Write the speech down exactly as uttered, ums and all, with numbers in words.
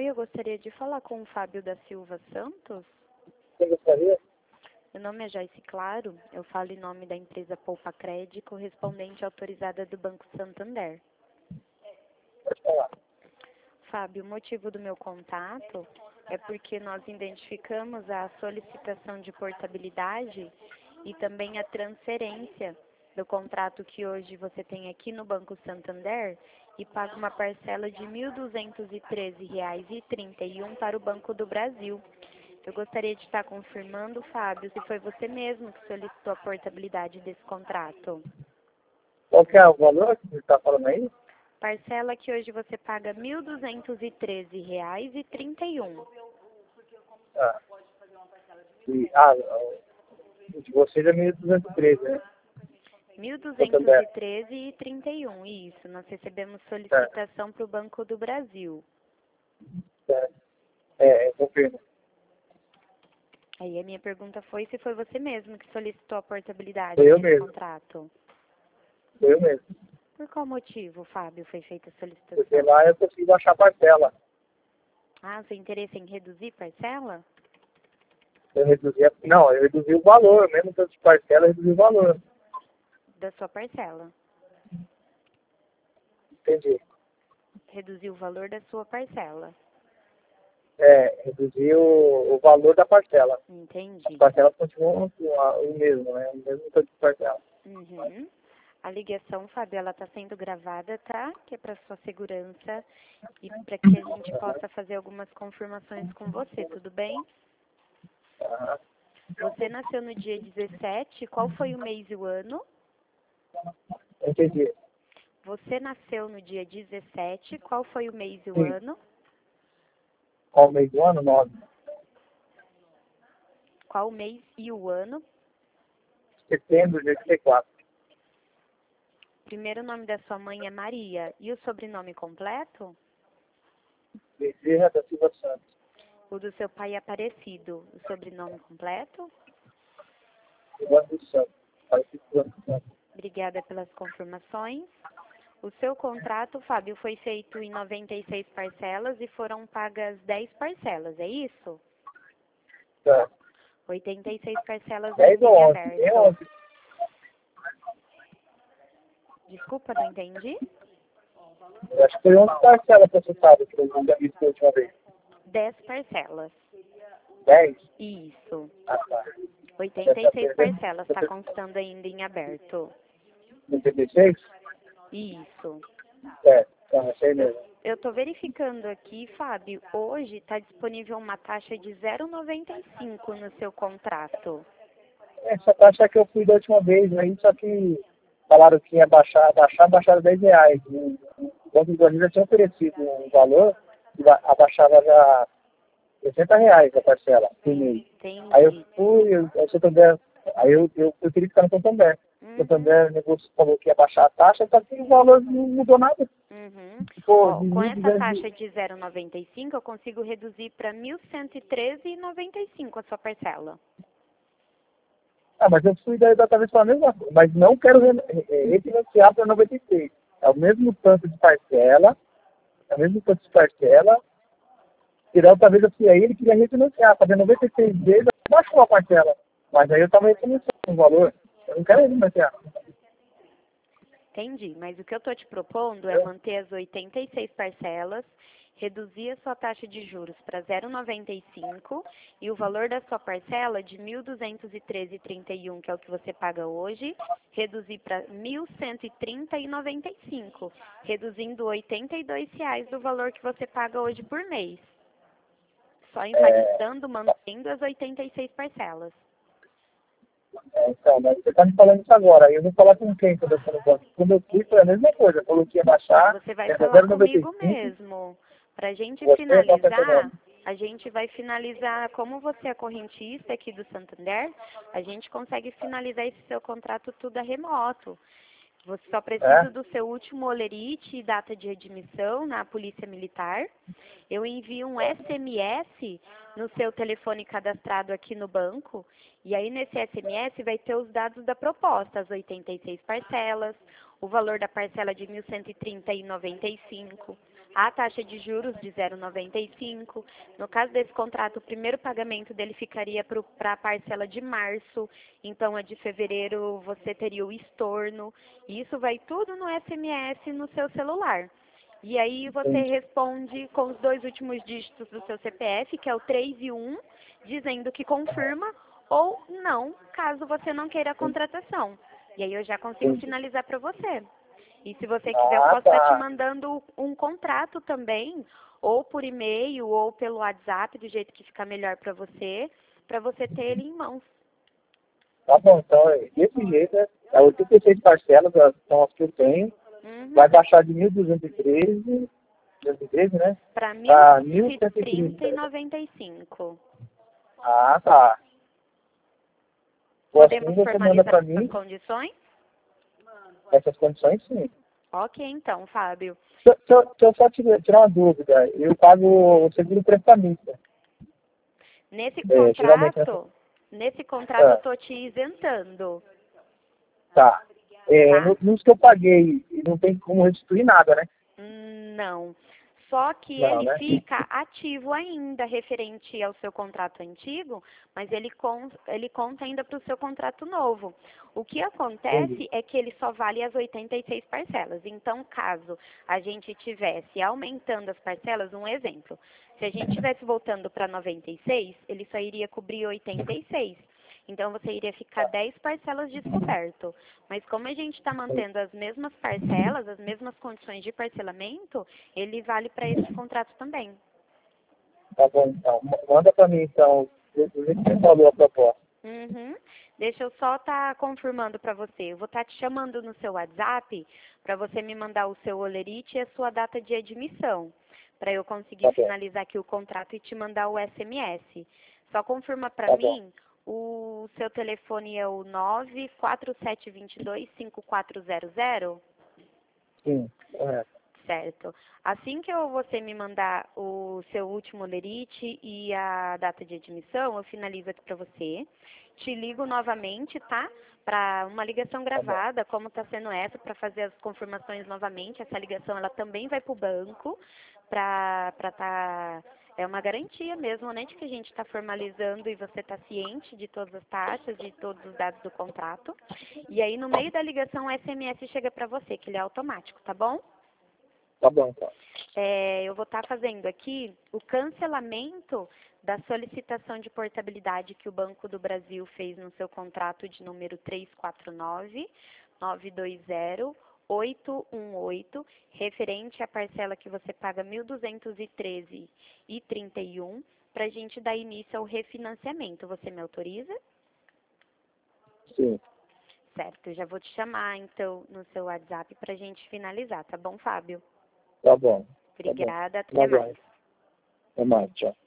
Oi, eu gostaria de falar com o Fábio da Silva Santos. Você gostaria? Meu nome é Joyce Claro, eu falo em nome da empresa Poupa Crédito, correspondente autorizada do Banco Santander. Pode falar. Fábio, o motivo do meu contato é porque nós identificamos a solicitação de portabilidade e também a transferência do contrato que hoje você tem aqui no Banco Santander e paga uma parcela de mil duzentos e treze reais e trinta e um para o Banco do Brasil. Eu gostaria de estar confirmando, Fábio, se foi você mesmo que solicitou a portabilidade desse contrato. Qual que é o valor que você está falando aí? Parcela que hoje você paga mil duzentos e treze reais e trinta e um. Ah, e, ah o de vocês é mil duzentos e treze, né? mil duzentos e treze reais e trinta e um, isso. Nós recebemos solicitação para o Banco do Brasil. É, é, é confirmo. Aí a minha pergunta foi se foi você mesmo que solicitou a portabilidade Foi eu desse mesmo. contrato. Foi eu mesmo. Por qual motivo, Fábio, foi feita a solicitação? Porque lá eu consegui baixar a parcela. Ah, seu interesse é em reduzir parcela? Eu reduzi a, não, eu reduzi o valor, mesmo tanto de parcela, eu reduzi o valor. Da sua parcela. Entendi. Reduzir o valor da sua parcela. É, reduzi o, o valor da parcela. Entendi. As parcelas continuam o mesmo, né? O mesmo tanto de parcela. Uhum. A ligação, Fábio, ela está sendo gravada, tá? Que é para sua segurança e para que a gente possa fazer algumas confirmações com você, tudo bem? Aham. Você nasceu no dia dezessete, qual foi o mês e o ano? Entendi. Você nasceu no dia dezessete, qual foi o mês e o Sim. ano? Qual o mês do ano? Nove. Qual o mês e o ano? Setembro de oitenta e quatro. Primeiro nome da sua mãe é Maria. E o sobrenome completo? Bezerra da Silva Santos. O do seu pai é Aparecido. O sobrenome completo? Silva dos Santos. Aparecido Silva dos Santos. Obrigada pelas confirmações. O seu contrato, Fábio, foi feito em noventa e seis parcelas e foram pagas dez parcelas, é isso? Tá. oitenta e seis parcelas dez ainda ou em onze? É aberto. onze. Desculpa, não entendi. Eu acho que foi onze parcelas processadas que eu já vi da última vez. dez parcelas. dez? Isso. Ah, tá. oitenta e seis parcelas, está constando ainda em aberto. oitenta e seis? Isso. É, tá, achei mesmo. Eu estou verificando aqui, Fábio, hoje está disponível uma taxa de zero vírgula noventa e cinco no seu contrato. Essa taxa que eu fui da última vez, aí só que falaram que ia baixar, baixar, baixaram dez reais. O Banco do Brasil já tinha oferecido um valor que abaixava já sessenta reais a parcela por mês. Entendi. Aí eu fui, eu, eu, Santander, aí eu, eu, eu queria ficar no Santander. Uhum. O Santander negócio falou que ia baixar a taxa, só que o valor não mudou nada. Uhum. Ficou Ó, de com mil e essa duzentos. taxa de zero vírgula noventa e cinco, eu consigo reduzir para mil cento e treze reais e noventa e cinco a sua parcela. Ah, mas eu fui da outra vez para a mesma coisa, mas não quero re- re- refinanciar para noventa e seis. É o mesmo tanto de parcela, é o mesmo tanto de parcela, e da outra vez eu fui aí, ele queria refinanciar, fazer noventa e seis vezes, baixou a parcela. Mas aí eu estava refinanciando o valor, eu não quero refinanciar. Entendi, mas o que eu estou te propondo é manter as oitenta e seis parcelas, reduzir a sua taxa de juros para zero vírgula noventa e cinco e o valor da sua parcela de mil duzentos e treze reais e trinta e um, que é o que você paga hoje, reduzir para mil cento e trinta reais e noventa e cinco, reduzindo oitenta e dois reais do valor que você paga hoje por mês. Só enfatizando, mantendo as oitenta e seis parcelas. É, então, mas você está me falando isso agora, aí eu vou falar com quem quando eu for no banco? Quando eu fui foi a mesma coisa, falou que ia baixar, Você vai era falar zero vírgula noventa e comigo cinco, mesmo. Para a gente você não está finalizar, entendendo. a gente vai finalizar, como você é correntista aqui do Santander, a gente consegue finalizar esse seu contrato tudo a remoto. Você só precisa É? do seu último olerite e data de admissão na Polícia Militar. Eu envio um S M S no seu telefone cadastrado aqui no banco. E aí nesse S M S vai ter os dados da proposta, as oitenta e seis parcelas, o valor da parcela de mil cento e trinta reais e noventa e cinco, a taxa de juros de zero vírgula noventa e cinco. No caso desse contrato, o primeiro pagamento dele ficaria para a parcela de março, então a de fevereiro você teria o estorno. Isso vai tudo no S M S no seu celular. E aí você responde com os dois últimos dígitos do seu C P F, que é o três e um, dizendo que confirma ou não, caso você não queira a contratação. E aí eu já consigo finalizar para você. E se você quiser, eu Ah, posso estar te tá. mandando um contrato também, ou por e-mail, ou pelo WhatsApp, do jeito que ficar melhor para você, para você ter ele em mãos. Tá bom, então, desse jeito, é oitenta e seis parcelas, são as que eu tenho. Uhum. Vai baixar de mil duzentos e treze, duzentos e treze, né? Para Pra mil cento e trinta e mil cento e trinta. noventa e cinco. Ah, tá. Ou assim Podemos você manda formalizar pra as mim condições? essas condições, sim. Ok, então, Fábio. Se, eu- se, eu- se eu só tirar, tirar uma dúvida, eu pago o seguro prestamista. Nesse É, geralmente nessa... contrato, nesse contrato eu Ah, estou te isentando, tá. É, tá? no- nos que eu paguei, não tem como restituir nada, né? Hum, Não. Só que Não, ele né? fica ativo ainda, referente ao seu contrato antigo, mas ele, con ele conta ainda para o seu contrato novo. O que acontece Entendi. é que ele só vale as oitenta e seis parcelas. Então, caso a gente tivesse aumentando as parcelas, um exemplo, se a gente tivesse voltando para noventa e seis, ele só iria cobrir oitenta e seis. Então, você iria ficar dez parcelas descoberto. Mas como a gente está mantendo as mesmas parcelas, as mesmas condições de parcelamento, ele vale para esse contrato também. Tá bom, então. Ma- Manda pra mim, então, do do jeito que você falou a proposta. Uhum. Deixa eu só estar confirmando para você. Eu vou estar te chamando no seu WhatsApp para você me mandar o seu olerite e a sua data de admissão, para eu conseguir Tá bom, finalizar aqui o contrato e te mandar o S M S. Só confirma para tá bom. mim, o seu telefone é o nove quatro sete dois dois cinco quatro zero zero? Sim, correto. Certo. Assim que eu, você me mandar o seu último lerite e a data de admissão, eu finalizo aqui para você. Te ligo novamente, tá? Para uma ligação Tá bom. gravada, como está sendo essa, para fazer as confirmações novamente. Essa ligação ela também vai para o banco, para estar... Tá, é uma garantia mesmo, né, de que a gente está formalizando e você está ciente de todas as taxas, de todos os dados do contrato. E aí, no meio da ligação, o S M S chega para você, que ele é automático, tá bom? Tá bom, então. É, eu vou estar fazendo aqui o cancelamento da solicitação de portabilidade que o Banco do Brasil fez no seu contrato de número três quatro nove, nove dois zero, oito um oito, referente à parcela que você paga mil duzentos e treze e trinta e um, para a gente dar início ao refinanciamento. Você me autoriza? Sim, Certo, eu já vou te chamar, então, no seu WhatsApp para a gente finalizar, tá bom, Fábio? tá bom. Tá bom. Obrigada, Um até mais. abraço. Até mais, tchau.